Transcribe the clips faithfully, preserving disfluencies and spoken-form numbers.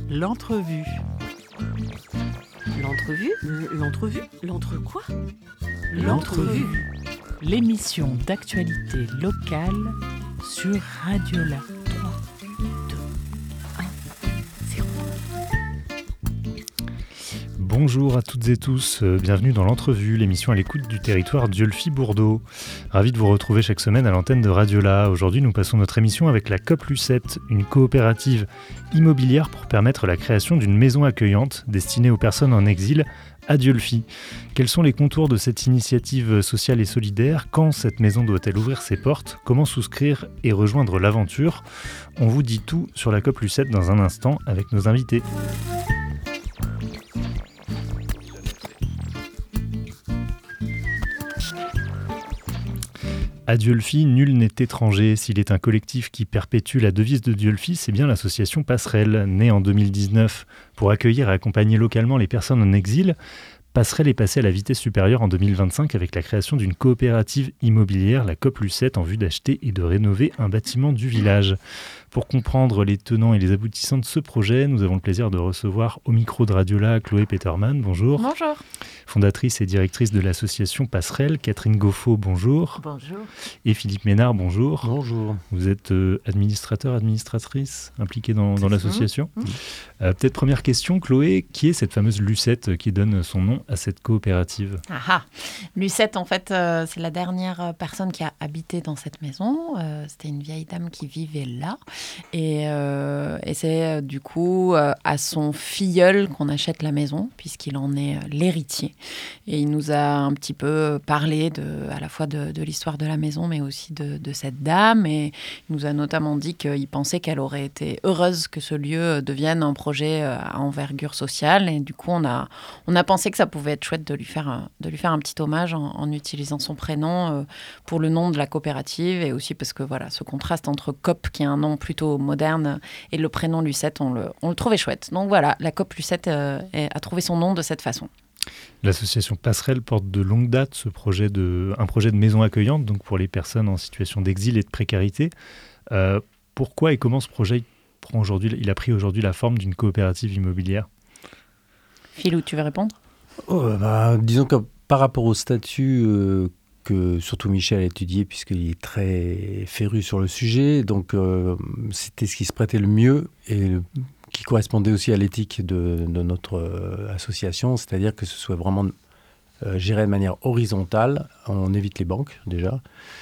L'entrevue. L'entrevue L- L'entrevue L'entre quoi L'entrevue. L'émission d'actualité locale sur Radiola. trois, deux, un, zéro. Bonjour à toutes et tous, euh, bienvenue dans l'entrevue, l'émission à l'écoute du territoire Dieulfi-Bourdeaux. Ravi de vous retrouver chaque semaine à l'antenne de Radiola. Aujourd'hui, nous passons notre émission avec la COP Lucette, une coopérative immobilière pour permettre la création d'une maison accueillante destinée aux personnes en exil à Dieulfi. Quels sont les contours de cette initiative sociale et solidaire ? Quand cette maison doit-elle ouvrir ses portes ? Comment souscrire et rejoindre l'aventure ? On vous dit tout sur la COP Lucette dans un instant avec nos invités. À Dieulfi, nul n'est étranger. S'il est un collectif qui perpétue la devise de Dieulfi, c'est bien l'association Passerelle, née en deux mille dix-neuf pour accueillir et accompagner localement les personnes en exil. Passerelle est passée à la vitesse supérieure en deux mille vingt-cinq avec la création d'une coopérative immobilière, la COP Lucette, en vue d'acheter et de rénover un bâtiment du village. Pour comprendre les tenants et les aboutissants de ce projet, nous avons le plaisir de recevoir au micro de Radiola Chloé Peterman, bonjour. Bonjour. Fondatrice et directrice de l'association Passerelle, Catherine Goffo, bonjour. Bonjour. Et Philippe Ménard, bonjour. Bonjour. Vous êtes euh, administrateur, administratrice impliqué dans, dans l'association. Mmh. Euh, peut-être première question, Chloé, qui est cette fameuse Lucette qui donne son nom à cette coopérative ? Ah ah. Lucette, en fait, euh, c'est la dernière personne qui a habité dans cette maison. Euh, c'était une vieille dame qui vivait là. Et, euh, et c'est euh, du coup euh, à son filleul qu'on achète la maison, puisqu'il en est euh, l'héritier. Et il nous a un petit peu parlé de, à la fois de, de l'histoire de la maison, mais aussi de, de cette dame. Et il nous a notamment dit qu'il pensait qu'elle aurait été heureuse que ce lieu devienne un projet à envergure sociale. Et du coup, on a, on a pensé que ça pouvait être chouette de lui faire un, de lui faire un petit hommage en, en utilisant son prénom euh, pour le nom de la coopérative. Et aussi parce que voilà, ce contraste entre COP, qui est un nom plutôt moderne, et le prénom Lucette, on le, on le trouvait chouette. Donc voilà, la COP Lucette euh, a trouvé son nom de cette façon. L'association Passerelle porte de longue date ce projet de, un projet de maison accueillante, donc pour les personnes en situation d'exil et de précarité. Euh, pourquoi et comment ce projet prend aujourd'hui, il a pris aujourd'hui la forme d'une coopérative immobilière ? Philou, tu veux répondre ? Oh, bah, disons que par rapport au statut euh, que surtout Michel a étudié, puisqu'il est très féru sur le sujet, donc euh, c'était ce qui se prêtait le mieux et le, qui correspondait aussi à l'éthique de, de notre euh, association, c'est-à-dire que ce soit vraiment euh, géré de manière horizontale. On évite les banques déjà,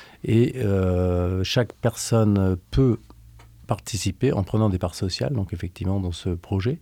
et euh, chaque personne peut participer en prenant des parts sociales, donc effectivement dans ce projet.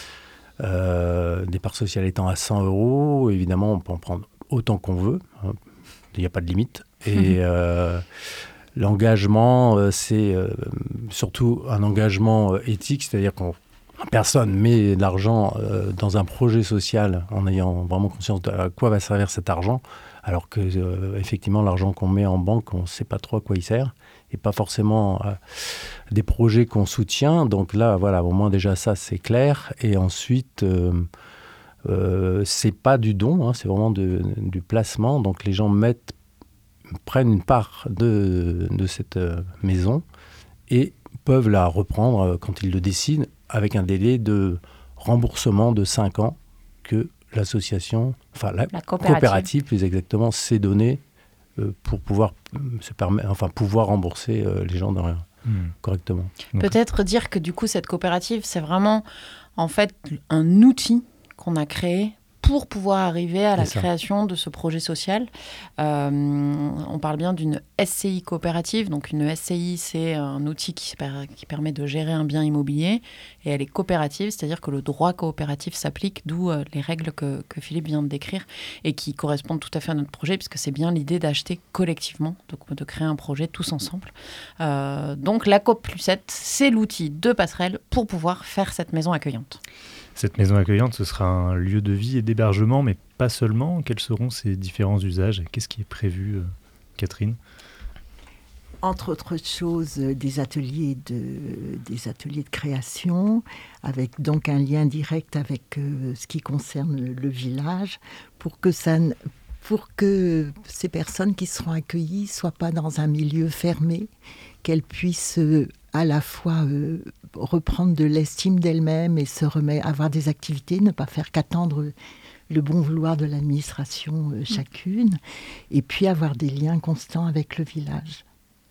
Euh, des parts sociales étant à cent euros, évidemment on peut en prendre autant qu'on veut, hein. Il n'y a pas de limite. Et euh, l'engagement, euh, c'est euh, surtout un engagement euh, éthique, c'est-à-dire qu'on personne met de l'argent euh, dans un projet social en ayant vraiment conscience de à quoi va servir cet argent, alors que euh, effectivement l'argent qu'on met en banque, on ne sait pas trop à quoi il sert, et pas forcément euh, des projets qu'on soutient. Donc là, voilà, au moins déjà ça c'est clair. Et ensuite, euh, euh, c'est pas du don, hein, c'est vraiment de, du placement. Donc les gens mettent, prennent une part de, de cette euh, maison et peuvent la reprendre euh, quand ils le décident, avec un délai de remboursement de cinq ans que l'association, enfin la, La coopérative. coopérative plus exactement, s'est donnée euh, pour pouvoir, euh, se permettre, enfin, pouvoir rembourser euh, les gens dans rien, mmh. correctement. Donc, Peut-être dire que du coup, cette coopérative, c'est vraiment en fait un outil qu'on a créé pour pouvoir arriver à la C'est ça. création de ce projet social. Euh, on parle bien d'une S C I coopérative. Donc une S C I, c'est un outil qui, qui permet de gérer un bien immobilier. Et elle est coopérative, c'est-à-dire que le droit coopératif s'applique, d'où euh, les règles que, que Philippe vient de décrire et qui correspondent tout à fait à notre projet, puisque c'est bien l'idée d'acheter collectivement, donc de créer un projet tous ensemble. Euh, donc la COP Lucette, c'est l'outil de Passerelle pour pouvoir faire cette maison accueillante. cette maison accueillante, ce sera un lieu de vie et d'hébergement, mais pas seulement. Quels seront ses différents usages ? Qu'est-ce qui est prévu, euh, Catherine ? Entre autres choses, des ateliers de, des ateliers de création, avec donc un lien direct avec euh, ce qui concerne le, le village, pour que, ça, pour que ces personnes qui seront accueillies ne soient pas dans un milieu fermé, qu'elles puissent à la fois euh, reprendre de l'estime d'elle-même et se remettre, avoir des activités, ne pas faire qu'attendre le bon vouloir de l'administration euh, chacune, et puis avoir des liens constants avec le village.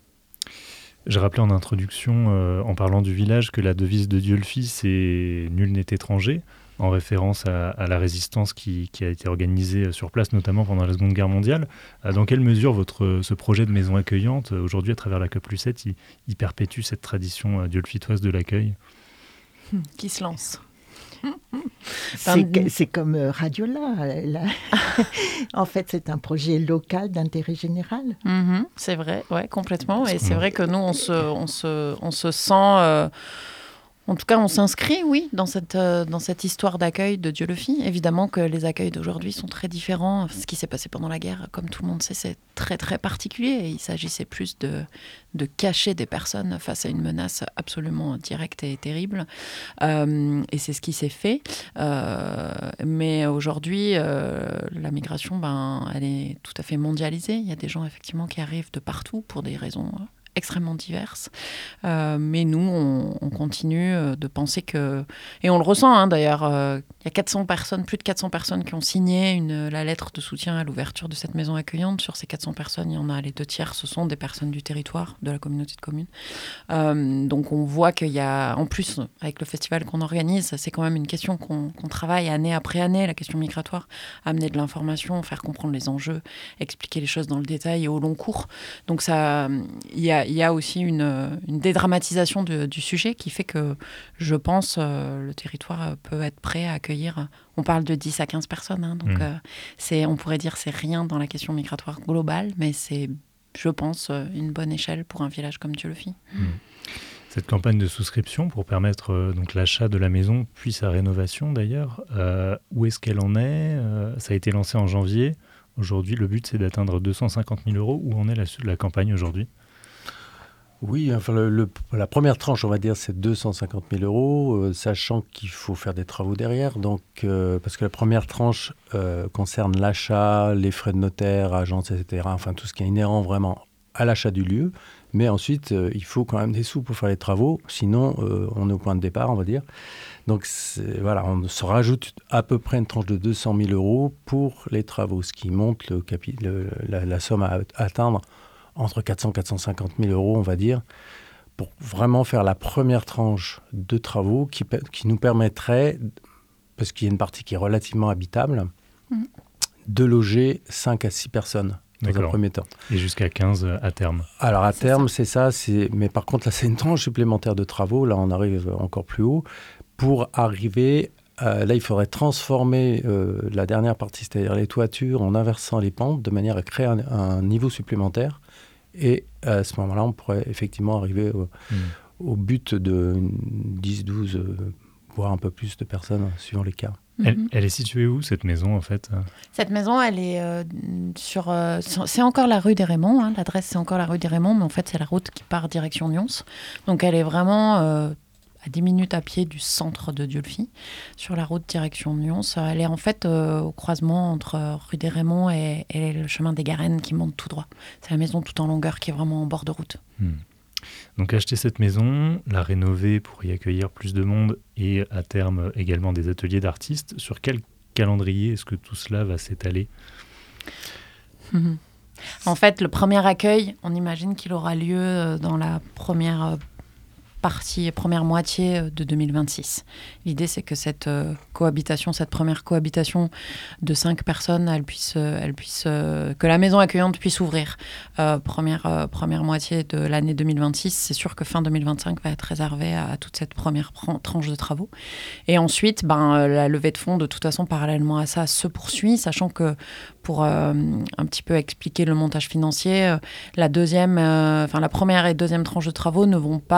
J'ai rappelé en introduction, euh, en parlant du village, que la devise de Dieulfi, c'est « Nul n'est étranger », en référence à, à la résistance qui, qui a été organisée sur place, notamment pendant la Seconde Guerre mondiale. Dans quelle mesure votre, ce projet de maison accueillante, aujourd'hui à travers la COP Lucette, il, il perpétue cette tradition dieulfitoise de l'accueil ? Qui se lance ? C'est, c'est comme Radiola. La... en fait, c'est un projet local d'intérêt général. Mmh, c'est vrai, ouais, complètement. Et c'est vrai que nous, on se, on se, on se sent... Euh... En tout cas, on s'inscrit, oui, dans cette, euh, dans cette histoire d'accueil de Dieulfi. Évidemment que les accueils d'aujourd'hui sont très différents. Ce qui s'est passé pendant la guerre, comme tout le monde sait, c'est très, très particulier. Et il s'agissait plus de, de cacher des personnes face à une menace absolument directe et terrible. Euh, et c'est ce qui s'est fait. Euh, mais aujourd'hui, euh, la migration, ben, elle est tout à fait mondialisée. Il y a des gens, effectivement, qui arrivent de partout pour des raisons... extrêmement diverses. Euh, mais nous, on, on continue de penser que... Et on le ressent, hein, d'ailleurs. Euh, il y a quatre cents personnes, plus de quatre cents personnes qui ont signé une, la lettre de soutien à l'ouverture de cette maison accueillante. Sur ces quatre cents personnes, il y en a les deux tiers, ce sont des personnes du territoire, de la communauté de communes. Euh, donc on voit qu'il y a... En plus, avec le festival qu'on organise, c'est quand même une question qu'on, qu'on travaille année après année, la question migratoire. Amener de l'information, faire comprendre les enjeux, expliquer les choses dans le détail et au long cours. Donc ça... Il y a Il y a aussi une, une dédramatisation de, du sujet qui fait que, je pense, euh, le territoire peut être prêt à accueillir... On parle de dix à quinze personnes, hein, donc mmh. euh, c'est, on pourrait dire que c'est rien dans la question migratoire globale, mais c'est, je pense, une bonne échelle pour un village comme Dieulfi. Mmh. Cette campagne de souscription pour permettre euh, donc, l'achat de la maison, puis sa rénovation d'ailleurs, euh, où est-ce qu'elle en est ? euh, Ça a été lancé en janvier. Aujourd'hui, le but, c'est d'atteindre deux cent cinquante mille euros. Où en est la, la campagne aujourd'hui ? Oui, enfin le, le, la première tranche, on va dire, c'est deux cent cinquante mille euros, euh, sachant qu'il faut faire des travaux derrière. Donc, euh, parce que la première tranche euh, concerne l'achat, les frais de notaire, agence, et cetera. Enfin, tout ce qui est inhérent vraiment à l'achat du lieu. Mais ensuite, euh, il faut quand même des sous pour faire les travaux. Sinon, euh, on est au point de départ, on va dire. Donc, c'est, voilà, on se rajoute à peu près une tranche de deux cent mille euros pour les travaux, ce qui monte le capi- le, la, la somme à atteindre entre quatre cents et quatre cent cinquante mille euros, on va dire, pour vraiment faire la première tranche de travaux qui, qui nous permettrait, parce qu'il y a une partie qui est relativement habitable, mmh. de loger cinq à six personnes dans D'accord. un premier temps. Et jusqu'à quinze à terme. Alors à c'est terme, ça. c'est ça. C'est... Mais par contre, là, c'est une tranche supplémentaire de travaux. Là, on arrive encore plus haut. Pour arriver... Euh, là, il faudrait transformer euh, la dernière partie, c'est-à-dire les toitures, en inversant les pentes, de manière à créer un, un niveau supplémentaire. Et à ce moment-là, on pourrait effectivement arriver au, mmh. au but de dix, douze, euh, voire un peu plus de personnes, suivant les cas. Elle, elle est située où, cette maison, en fait ? Cette maison, elle est euh, sur... Euh, c'est encore la rue des Raymonds. Hein. L'adresse, c'est encore la rue des Raymonds, mais en fait, c'est la route qui part direction Nyons. Donc, elle est vraiment... Euh, à dix minutes à pied du centre de Dieulfi, sur la route direction Nyons. Elle est en fait euh, au croisement entre euh, rue des Raymonds et, et le chemin des Garennes qui monte tout droit. C'est la maison tout en longueur qui est vraiment en bord de route. Hmm. Donc acheter cette maison, la rénover pour y accueillir plus de monde et à terme également des ateliers d'artistes, sur quel calendrier est-ce que tout cela va s'étaler ? mmh. En fait, le premier accueil, on imagine qu'il aura lieu dans la première partie, première moitié de deux mille vingt-six. L'idée, c'est que cette euh, cohabitation, cette première cohabitation de cinq personnes, elle puisse, euh, elle puisse, euh, que la maison accueillante puisse ouvrir. Euh, première, euh, première moitié de l'année deux mille vingt-six, c'est sûr que fin deux mille vingt-cinq va être réservée à, à toute cette première pr- tranche de travaux. Et ensuite, ben, euh, la levée de fonds, de toute façon, parallèlement à ça, se poursuit, sachant que pour euh, un petit peu expliquer le montage financier, euh, la deuxième, euh, enfin la première et deuxième tranche de travaux ne vont pas euh,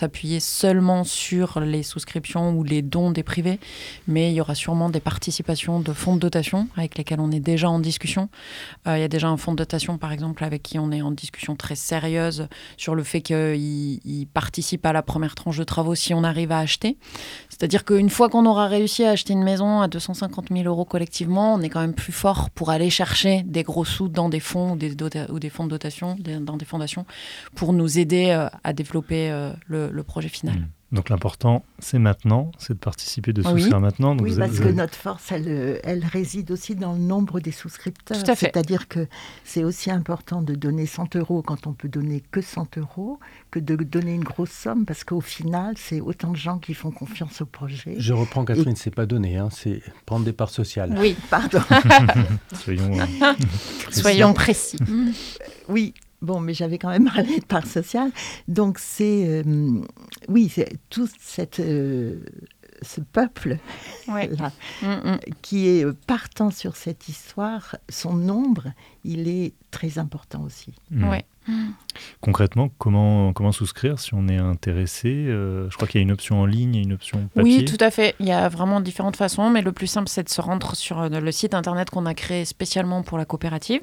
s'appuyer seulement sur les souscriptions ou les dons des privés, mais il y aura sûrement des participations de fonds de dotation avec lesquels on est déjà en discussion. Euh, il y a déjà un fonds de dotation, par exemple, avec qui on est en discussion très sérieuse sur le fait qu'il il participe à la première tranche de travaux si on arrive à acheter. C'est-à-dire qu'une fois qu'on aura réussi à acheter une maison à deux cent cinquante mille euros collectivement, on est quand même plus fort pour aller chercher des gros sous dans des fonds ou des, dota- ou des fonds de dotation, des, dans des fondations, pour nous aider euh, à développer euh, le, le projet final. Mmh. Donc l'important, c'est maintenant, c'est de participer, de Oui. souscrire maintenant. Donc Oui, vous parce avez- que notre force, elle, elle réside aussi dans le nombre des souscripteurs. Tout à fait. C'est-à-dire que c'est aussi important de donner cent euros quand on peut donner que cent euros que de donner une grosse somme, parce qu'au final, c'est autant de gens qui font confiance au projet. Je reprends Catherine, c'est pas donné, hein, c'est prendre des parts sociales. Oui, Pardon. Soyons, euh, soyons précis. Oui, bon, mais j'avais quand même parlé de part sociale. Donc, c'est. euh, oui, c'est tout cette, euh, ce peuple Ouais. là, Mm, mm. qui est partant sur cette histoire, son nombre, il est très important aussi. mmh. Ouais. Concrètement, comment, comment souscrire si on est intéressé Euh, Je crois qu'il y a une option en ligne et une option papier. Oui, tout à fait. Il y a vraiment différentes façons, mais le plus simple, c'est de se rendre sur euh, le site internet qu'on a créé spécialement pour la coopérative,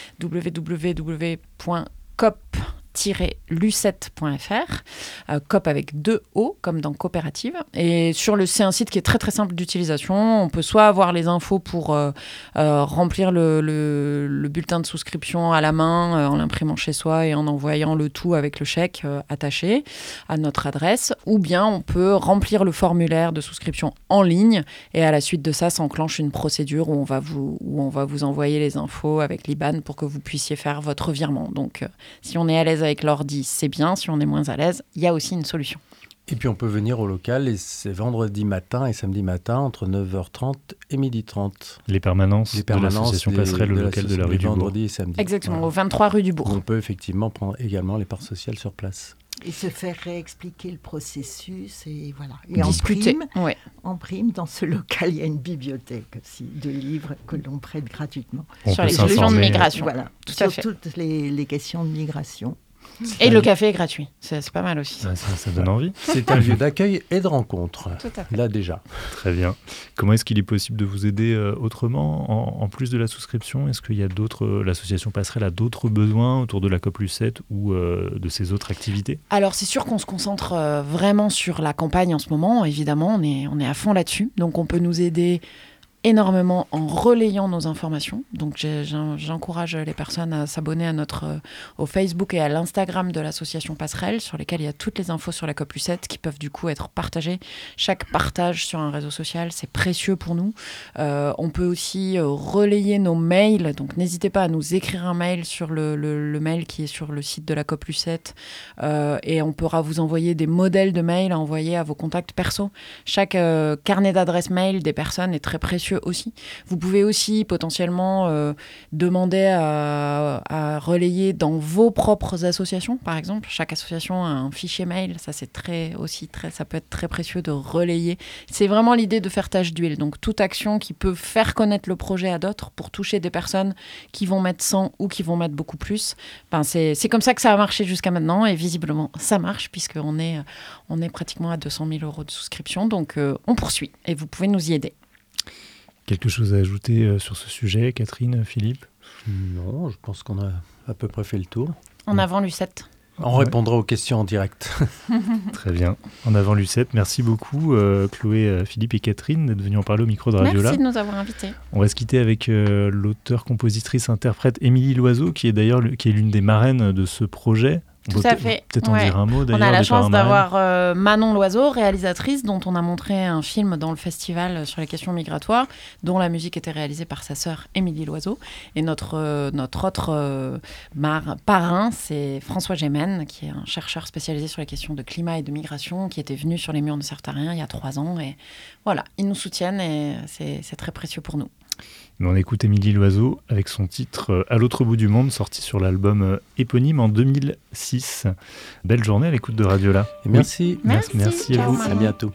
w w w point cop tiret lucette point f r, euh, cop avec deux O, comme dans coopérative. Et sur le, c'est un site qui est très très simple d'utilisation. On peut soit avoir les infos pour euh, euh, remplir le, le, le bulletin de souscription à la main, euh, en l'imprimant chez soi et en envoyant le tout avec le chèque euh, attaché à notre adresse, ou bien on peut remplir le formulaire de souscription en ligne et à la suite de ça s'enclenche une procédure où on va vous, où on va vous envoyer les infos avec l'I B A N pour que vous puissiez faire votre virement. Donc euh, si on est à l'aise avec l'ordi, c'est bien. Si on est moins à l'aise, il y a aussi une solution. Et puis on peut venir au local, et c'est vendredi matin et samedi matin entre neuf heures trente et midi trente. Les permanences, Les de permanences l'association des- Passerelle, de le local de la rue l'association du Bourg. vendredi et samedi. Exactement, Voilà. au vingt-trois rue du Où Bourg. on peut effectivement prendre également les parts sociales sur place. Et se faire réexpliquer le processus, et voilà. Et en Discuter. prime, Ouais. en prime, dans ce local, il y a une bibliothèque aussi de livres que l'on prête gratuitement. On Sur peut les solutions de s'informer. migration. Voilà, Tout sur à fait. toutes les, les questions de migration. Et le café est gratuit. C'est, c'est pas mal aussi. Ah, ça, ça donne envie. C'est un lieu d'accueil et de rencontre. Tout à fait. Là déjà. Très bien. Comment est-ce qu'il est possible de vous aider euh, autrement, en, en plus de la souscription? Est-ce qu'il y a d'autres, euh, l'association Passerelle a d'autres besoins autour de la COP Lucette ou euh, de ses autres activités? Alors, c'est sûr qu'on se concentre euh, vraiment sur la campagne en ce moment. Évidemment, on est, on est à fond là-dessus. Donc, on peut nous aider énormément en relayant nos informations. Donc, j'ai- j'ai- j'encourage les personnes à s'abonner à notre, euh, au Facebook et à l'Instagram de l'association Passerelle, sur lesquels il y a toutes les infos sur la COP Lucette qui peuvent du coup être partagées. Chaque partage sur un réseau social, c'est précieux pour nous. Euh, on peut aussi euh, relayer nos mails. Donc, n'hésitez pas à nous écrire un mail sur le, le- le mail qui est sur le site de la COP Lucette. Euh, et on pourra vous envoyer des modèles de mails à envoyer à vos contacts perso. Chaque euh, carnet d'adresse mail des personnes est très précieux aussi. Vous pouvez aussi potentiellement euh, demander à, à relayer dans vos propres associations, par exemple. Chaque association a un fichier mail. Ça, c'est très aussi très, ça peut être très précieux de relayer. C'est vraiment l'idée de faire tâche d'huile. Donc, toute action qui peut faire connaître le projet à d'autres pour toucher des personnes qui vont mettre cent ou qui vont mettre beaucoup plus. Ben, c'est, c'est comme ça que ça a marché jusqu'à maintenant et visiblement, ça marche puisqu'on est, on est pratiquement à deux cent mille euros de souscription. Donc, euh, on poursuit et vous pouvez nous y aider. Quelque chose à ajouter euh, sur ce sujet, Catherine, Philippe? Non, je pense qu'on a à peu près fait le tour. En avant, Lucette. On Ouais. répondra aux questions en direct. Très bien. En avant, Lucette. Merci beaucoup, euh, Chloé, euh, Philippe et Catherine, d'être venus en parler au micro de Radiola. Merci de nous avoir invités. On va se quitter avec euh, l'auteur, compositrice, interprète Émilie Loiseau, qui est d'ailleurs le- qui est l'une des marraines de ce projet. On Tout peut à peut- fait. Peut-être en Ouais. dire un mot d'ailleurs. On a la des chance parrains marraines. d'avoir euh, Manon Loiseau, réalisatrice, dont on a montré un film dans le festival sur les questions migratoires, dont la musique était réalisée par sa sœur Émilie Loiseau. Et notre, euh, notre autre euh, mar- parrain, c'est François Gémen, qui est un chercheur spécialisé sur les questions de climat et de migration, qui était venu sur les murs de Certarien il y a trois ans. Et voilà, ils nous soutiennent et c'est, c'est très précieux pour nous. Mais on écoute Émilie Loiseau avec son titre euh, À l'autre bout du monde, sorti sur l'album euh, éponyme en deux mille six. Belle journée à l'écoute de Radiola. Et merci. Oui. Merci, merci à ciao, vous. Manon. À bientôt.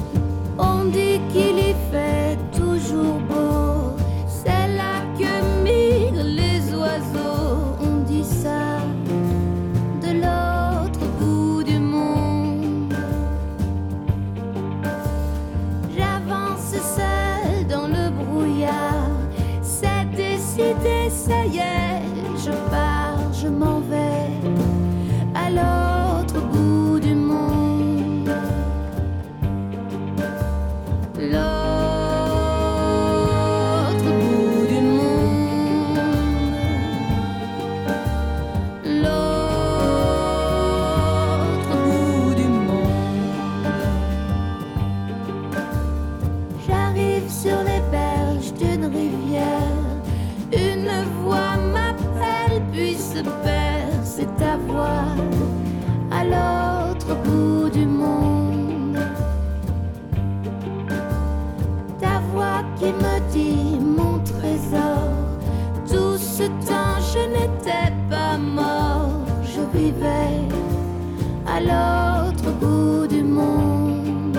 On dit qu'il y fait toujours beau, c'est là que vais, je pars, je m'en vais à l'autre bout du monde. L'autre bout du monde. L'autre bout du monde. J'arrive sur les berges d'une rivière. Une voix m'appelle puis se perd. C'est ta voix à l'autre bout du monde. Ta voix qui me dit mon trésor. Tout ce temps je n'étais pas mort. Je vivais à l'autre bout du monde.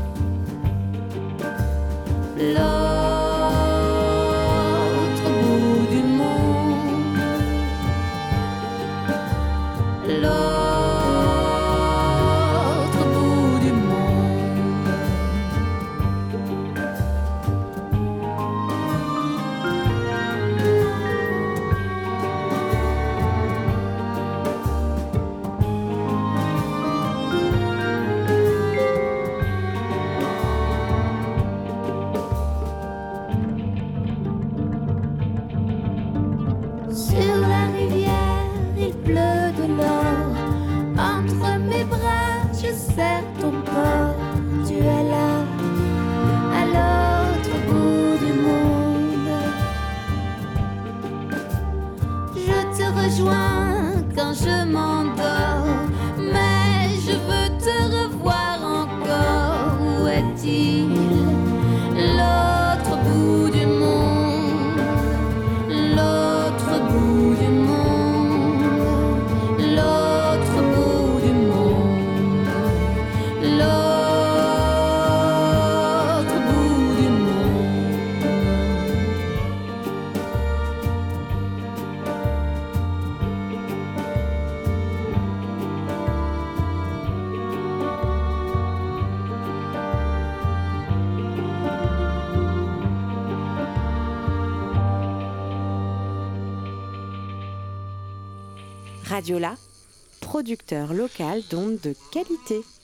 L'autre bout du monde. L'autre bout du monde. Sur la rivière, il pleut de l'or. Entre mes bras, je serre ton corps. Tu es là, à l'autre bout du monde. Je te rejoins quand je m'endors. Mais je veux te revoir encore. Où est-il, l'autre bout du monde? L'autre bout du monde. L'autre bout du monde. L'autre bout du monde. Radiola, producteur local d'ondes de qualité.